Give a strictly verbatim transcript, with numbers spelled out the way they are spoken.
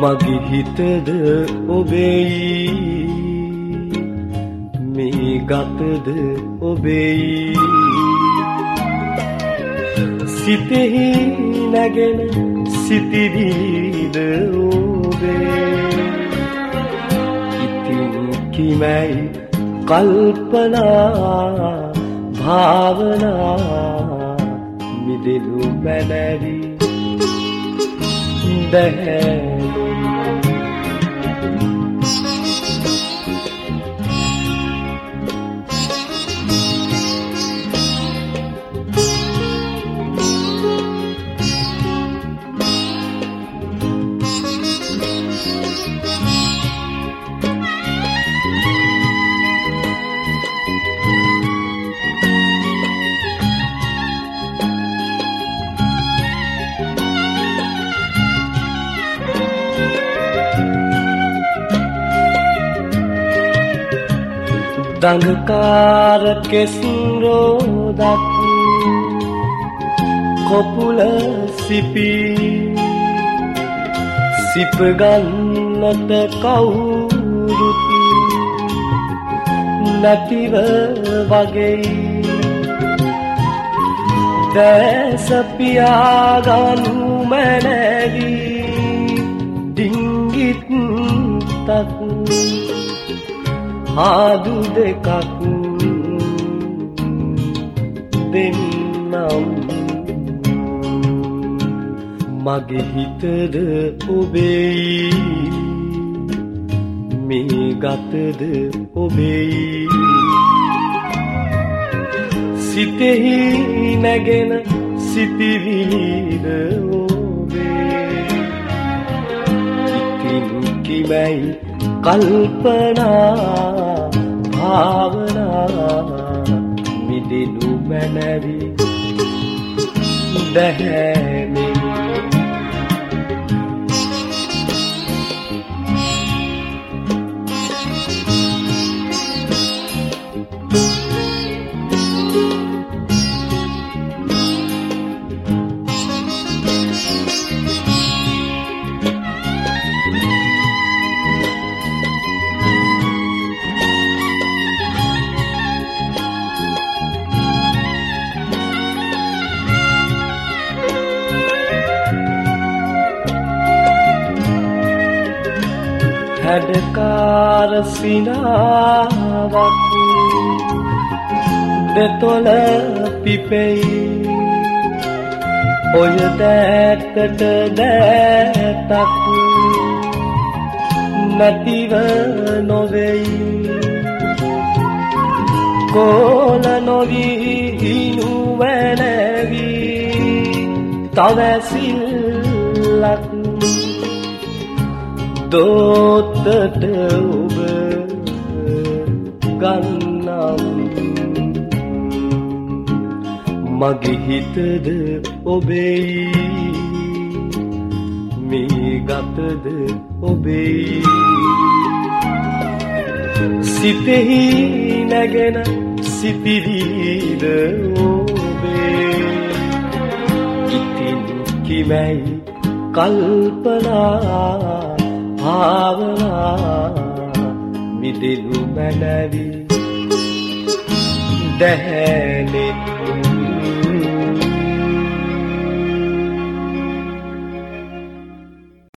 මගේ හිතද ඔබෙයි මේ ගතද ඔබෙයි සිතෙහි නැගෙන සිතිවිලිද ඔබේ ඉතින් කිමයි කල්පනා භාවනා මිදෙනු මැනවි දැහැලු දඟකාර කෙස් රෝදක් කොපුල සිපි සිප ගන්නට කවුරුත් නැතිව වගේ දැස පියාගනු මැනවි ඩිංගිත් තත් ආදු දෙකක් දෙන්නම් මගේ හිතද ඔබෙයි මේ ගතද ඔබෙයි සිතෙහි නැගෙන සිතිවිලිද ඔබේ ඉතින් කිමයි කල්පනා භාවනා මිදෙනු මැනවි දැහැමි හැඩකාර සිනාවක් දෙතොල පිපෙයි ඔය දැත්තට දැතක් නැතිව නොවෙයි කෝල නොවී නුවැනවි තවැසිල්ලක් දෝතට ඔබ ගන්නම් මගේ හිතද ඔබෙයි මේ ගතද ඔබෙයි සිතෙහි නැගෙන සිතිවිලිද ඔබේ ඉතින් කිමයි කල්පනා භාවනා මිදෙනු මැනවි දැහැලෙත්